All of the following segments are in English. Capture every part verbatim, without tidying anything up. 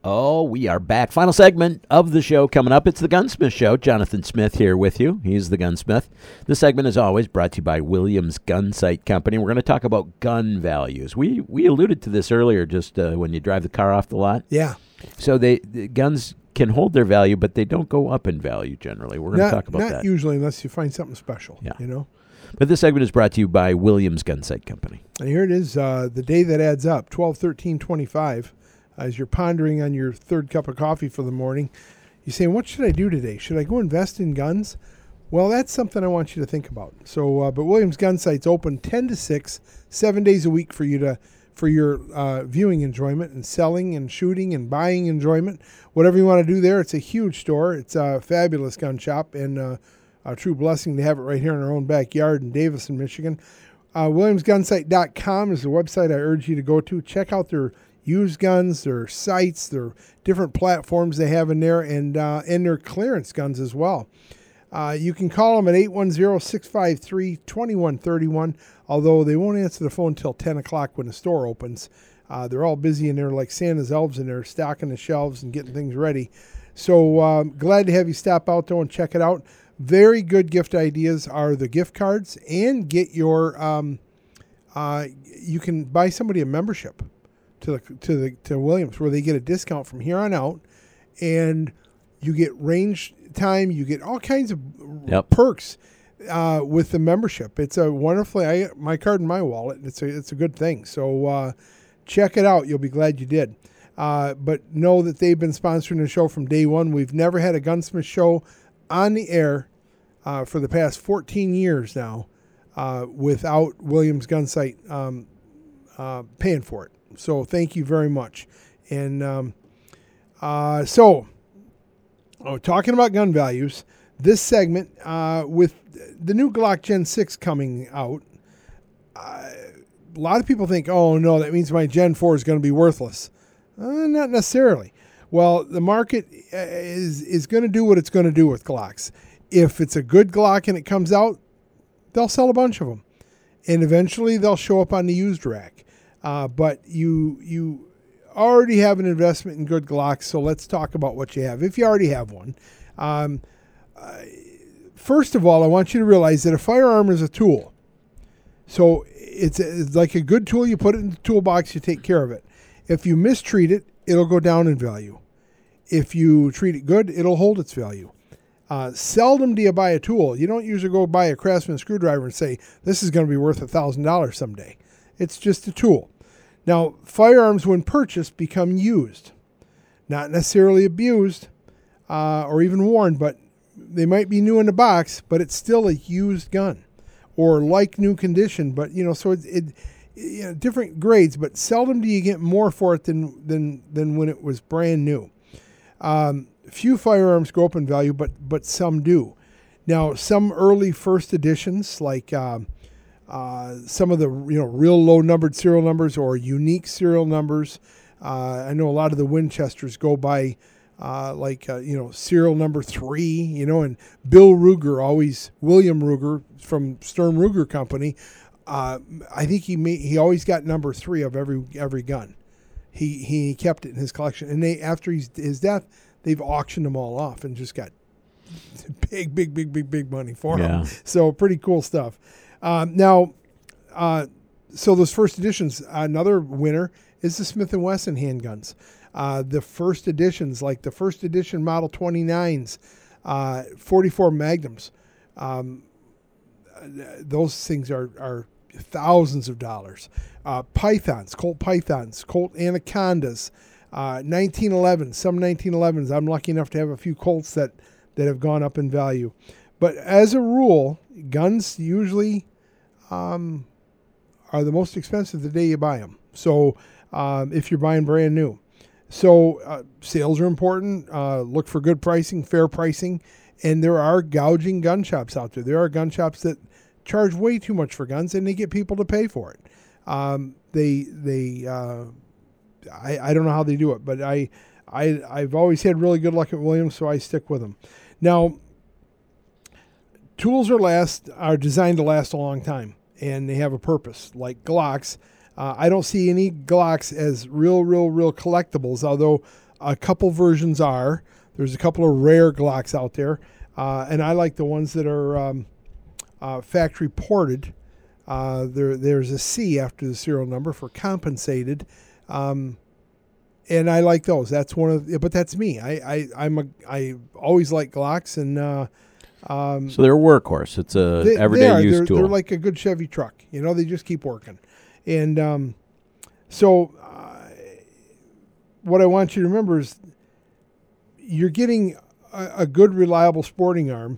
Oh, we are back. Final segment of the show coming up. It's the Gunsmith Show. Jonathan Smith here with you. He's the gunsmith. This segment is always brought to you by Williams Gun Sight Company. We're going to talk about gun values. We we alluded to this earlier, just uh, when you drive the car off the lot. Yeah. So they the guns can hold their value, but they don't go up in value generally. We're going to talk about not that. Not usually, unless you find something special. Yeah. You know. But this segment is brought to you by Williams Gun Sight Company. And here it is, uh, the day that adds up, twelve thirteen twenty-five. As you're pondering on your third cup of coffee for the morning, you're saying, what should I do today? Should I go invest in guns? Well, that's something I want you to think about. So, uh, but Williams Gun Sight's open ten to six, seven days a week for you to, for your uh, viewing enjoyment and selling and shooting and buying enjoyment. Whatever you want to do there, it's a huge store. It's a fabulous gun shop, and uh, a true blessing to have it right here in our own backyard in Davison, Michigan. Uh, Williams Gun Sight dot com is the website I urge you to go to. Check out their used guns, their sights, their different platforms they have in there, and uh, and their clearance guns as well. Uh, you can call them at eight one zero, six five three, two one three one, although they won't answer the phone until ten o'clock when the store opens. Uh, they're all busy in there like Santa's elves in there, stocking the shelves and getting things ready. So um, glad to have you stop out there and check it out. Very good gift ideas are the gift cards, and get your, um, uh, you can buy somebody a membership to the to the to Williams, where they get a discount from here on out, and you get range time, you get all kinds of Yep. perks uh, with the membership. It's a wonderfully I my card in my wallet. It's a it's a good thing. So uh, check it out. You'll be glad you did. Uh, but know that they've been sponsoring the show from day one. We've never had a Gunsmith show on the air uh, for the past fourteen years now uh, without Williams Gun Sight um, uh, paying for it. So thank you very much. And um, uh, so, oh, talking about gun values, this segment uh, with the new Glock Gen six coming out, uh, a lot of people think, oh, no, that means my Gen four is going to be worthless. Uh, not necessarily. Well, the market is, is going to do what it's going to do with Glocks. If it's a good Glock and it comes out, they'll sell a bunch of them. And eventually they'll show up on the used rack. Uh, but you you already have an investment in good Glocks, so let's talk about what you have, if you already have one. Um, uh, first of all, I want you to realize that a firearm is a tool. So it's, a, it's like a good tool. You put it in the toolbox, you take care of it. If you mistreat it, it'll go down in value. If you treat it good, it'll hold its value. Uh, seldom do you buy a tool. You don't usually go buy a Craftsman screwdriver and say, this is going to be worth one thousand dollars someday. It's just a tool. Now, firearms, when purchased, become used. Not necessarily abused uh, or even worn, but they might be new in the box, but it's still a used gun. Or like new condition, but, you know, so it, it you know, different grades, but seldom do you get more for it than than, than when it was brand new. Um, few firearms go up in value, but but some do. Now, some early first editions, like... Um, Uh, some of the you know real low numbered serial numbers or unique serial numbers. Uh, I know a lot of the Winchesters go by uh, like uh, you know serial number three. You know, and Bill Ruger always William Ruger from Sturm Ruger Company. Uh, I think he made, he always got number three of every every gun. He he kept it in his collection, and they after his his death, they've auctioned them all off and just got big big big big big money for Yeah. them. So pretty cool stuff. Um, now, uh, so those first editions, another winner is the Smith and Wesson handguns. Uh, the first editions, like the first edition Model twenty-nines, uh, forty-four Magnums, um, those things are, are thousands of dollars. Uh, Pythons, Colt Pythons, Colt Anacondas, uh, nineteen elevens, some nineteen elevens. I'm lucky enough to have a few Colts that, that have gone up in value. But as a rule, guns usually um, are the most expensive the day you buy them. So um, if you're buying brand new. So uh, sales are important. Uh, look for good pricing, fair pricing. And there are gouging gun shops out there. There are gun shops that charge way too much for guns, and they get people to pay for it. Um, they, they, uh, I, I don't know how they do it, but I, I, I've always had really good luck at Williams, so I stick with them. Now, tools are last are designed to last a long time, and they have a purpose. Like Glocks, uh, I don't see any Glocks as real, real, real collectibles. Although A couple versions are. There's a couple of rare Glocks out there, uh, and I like the ones that are um, uh, factory ported. Uh, there, there's a C after the serial number for compensated, um, and I like those. That's one of, but that's me. I, I, I'm a, I always like Glocks, and uh, um, so they're a workhorse. It's a they, everyday they are. use they're, tool. They're like a good Chevy truck. You know, they just keep working, and um, so uh, what I want you to remember is you're getting a, a good, reliable sporting arm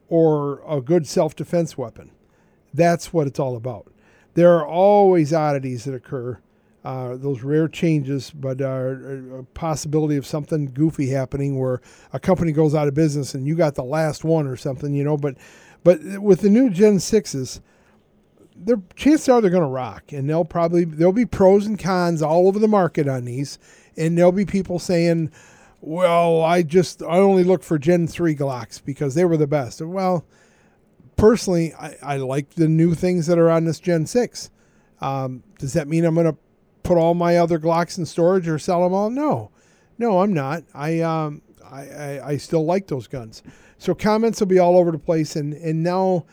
or a good self-defense weapon. That's what it's all about. There are always oddities that occur, uh, those rare changes, but uh, a possibility of something goofy happening where a company goes out of business and you got the last one or something, you know. But but with the new Gen sixes, their chances are they're going to rock, and they'll probably there'll be pros and cons all over the market on these, and there'll be people saying, "Well, I just I only look for Gen three Glocks because they were the best." Well, personally, I, I like the new things that are on this Gen six. Um, does that mean I'm going to put all my other Glocks in storage or sell them all? No. No, I'm not. I um I, I, I still like those guns. So comments will be all over the place, and, and now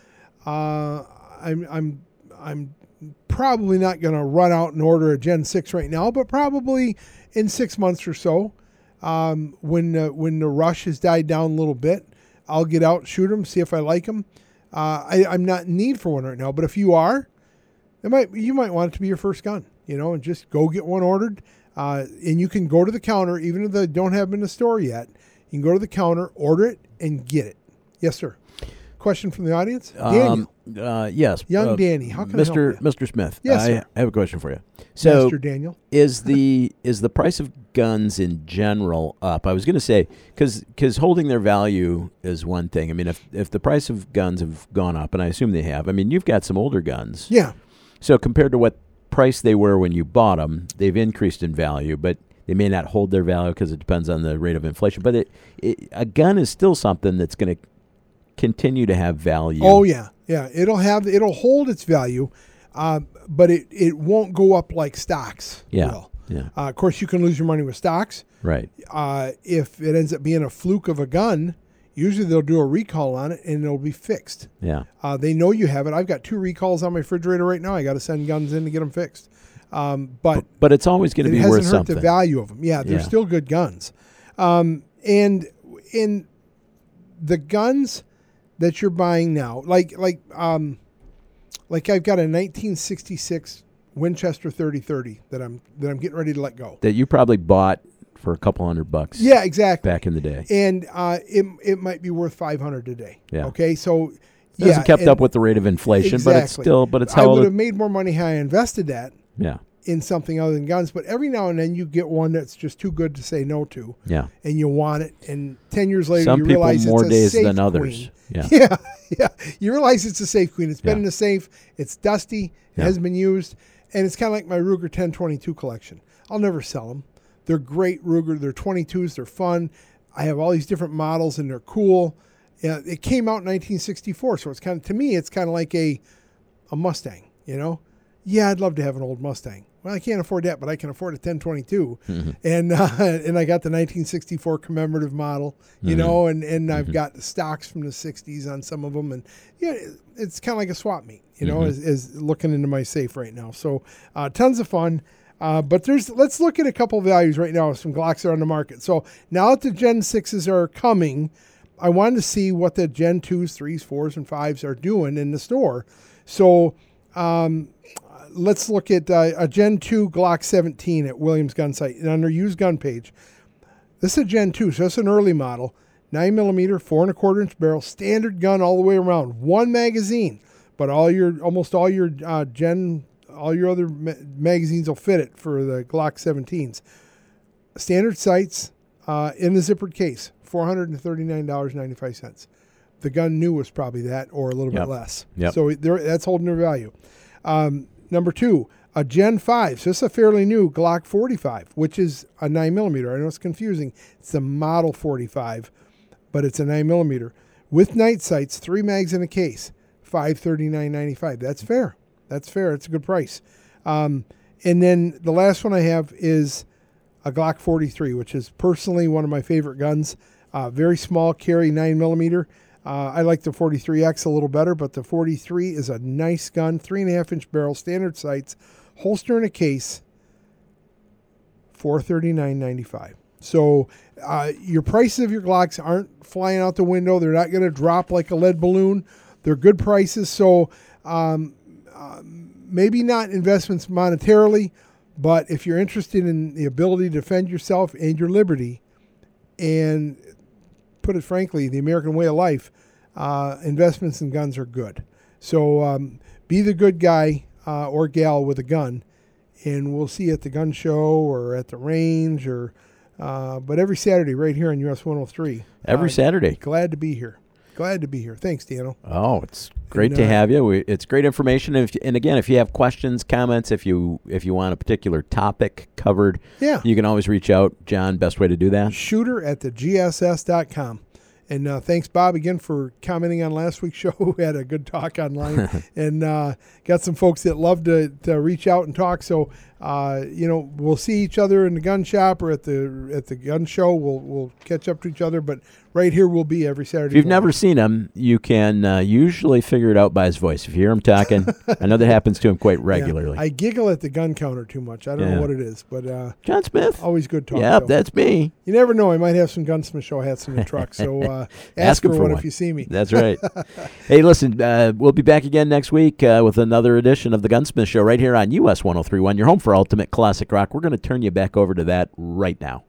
uh, I'm I'm I'm probably not going to run out and order a Gen six right now, but probably in six months or so, um, when uh, when the rush has died down a little bit, I'll get out, shoot them, see if I like them. Uh, I, I'm not in need for one right now, but if you are, it might you might want it to be your first gun, you know, and just go get one ordered. Uh, and you can go to the counter, even if they don't have them in the store yet. You can go to the counter, order it, and get it. Yes, sir. Question from the audience? Um, uh, yes. Young uh, Danny, how can Mister I help you? Mister Smith, Yes, I, sir. I have a question for you. So, Mister Daniel. is the is the price of guns in general up? I was going to say because because holding their value is one thing. I mean, if if the price of guns have gone up, and I assume they have, I mean, you've got some older guns. Yeah. So compared to what price they were when you bought them, they've increased in value, but they may not hold their value because it depends on the rate of inflation. But it, it a gun is still something that's going to continue to have value. Oh yeah, yeah. It'll have it'll hold its value, uh, but it, it won't go up like stocks Yeah. will. Yeah. Uh, of course, you can lose your money with stocks. Right. Uh, if it ends up being a fluke of a gun, usually they'll do a recall on it and it'll be fixed. Yeah. Uh, they know you have it. I've got two recalls on my refrigerator right now. I got to send guns in to get them fixed. Um, but But it's always going to it be hasn't worth hurt something. the value of them. Yeah, they're Yeah. still good guns. Um, and in the guns that you're buying now, like like um, like I've got a nineteen sixty-six Winchester thirty thirty that I'm that I'm getting ready to let go. That you probably bought for a couple hundred bucks. Yeah, exactly. Back in the day. And uh, it it might be worth five hundred today. Yeah. Okay, so It yeah, hasn't kept and up with the rate of inflation, but it's exactly. still but it's I how would it, have made more money had I invested that yeah. in something other than guns. But every now and then you get one that's just too good to say no to. Yeah. And you want it, and ten years later Some you people realize more it's a days safe than others. queen. Yeah. yeah, yeah. You realize it's a safe queen. It's been Yeah. in the safe. It's dusty. It Yeah. hasn't been used, and it's kind of like my Ruger ten twenty-two collection. I'll never sell them. They're great Ruger. They're twenty-twos. They're fun. I have all these different models, and they're cool. Yeah, it came out in nineteen sixty-four, so it's kind of to me, it's kind of like a a Mustang. You know, yeah, I'd love to have an old Mustang. Well, I can't afford that, but I can afford a ten twenty-two, Mm-hmm. and uh, and I got the nineteen sixty-four commemorative model, you Mm-hmm. know, and, and I've Mm-hmm. got the stocks from the sixties on some of them, and yeah, it's kind of like a swap meet, you know, Mm-hmm. is, is looking into my safe right now. So uh, tons of fun. Uh, but there's let's look at a couple values right now. Some Glocks are on the market. So now that the Gen sixes are coming, I wanted to see what the Gen twos, threes, fours, and fives are doing in the store. So um, let's look at uh, a Gen two Glock seventeen at Williams Gun Sight. And on their used gun page, this is a Gen two, so it's an early model. nine millimeter, four and a quarter inch barrel, standard gun all the way around. One magazine, but all your almost all your uh, Gen, all your other ma- magazines will fit it for the Glock seventeens. Standard sights uh, in the zippered case, four hundred thirty-nine dollars and ninety-five cents. The gun new was probably that or a little Yep. bit less. Yep. So they're- that's holding their value. Um, number two, a Gen five. So this is a fairly new Glock forty-five, which is a nine millimeter. I know it's confusing. It's the Model forty-five, but it's a nine millimeter. With night sights, three mags in a case, five hundred thirty-nine dollars and ninety-five cents. That's fair. That's fair. It's a good price. Um, and then the last one I have is a Glock forty-three, which is personally one of my favorite guns. Uh, very small carry, nine millimeter. Uh, I like the forty-three X a little better, but the forty-three is a nice gun. Three and a half inch barrel, standard sights, holster in a case, four thirty-nine ninety-five. So uh, your prices of your Glocks aren't flying out the window. They're not going to drop like a lead balloon. They're good prices. So um, uh, maybe not investments monetarily, but if you're interested in the ability to defend yourself and your liberty, and put it frankly, the American way of life, uh, investments in guns are good. So um, be the good guy uh, or gal with a gun, and we'll see you at the gun show or at the range, or uh, but every Saturday right here on U S one oh three. Every uh, Saturday. Glad to be here. Glad to be here. Thanks, Dano. Oh, it's great And, to uh, have you. We, it's great information. And, if, and again, if you have questions, comments, if you if you want a particular topic covered, Yeah. you can always reach out. John, best way to do that? Shooter at the G S S dot com. And uh, thanks, Bob, again for commenting on last week's show. We had a good talk online, and uh, got some folks that love to, to reach out and talk. So, uh, you know, we'll see each other in the gun shop or at the at the gun show. We'll we'll catch up to each other. But right here we'll be every Saturday. If you've morning. never seen him, you can uh, usually figure it out by his voice. If you hear him talking, I know that happens to him quite regularly. Yeah, I giggle at the gun counter too much. I don't Yeah. know what it is, but uh, John Smith. always good talk. Yep, so. that's me. You never know. I might have some Gunsmith Show hats in the truck. So uh, ask, Ask him for, for one, one. if you see me. That's right. Hey, listen, uh, we'll be back again next week uh, with another edition of the Gunsmith Show right here on U S one oh three point one, your home for ultimate classic rock. We're going to turn you back over to that right now.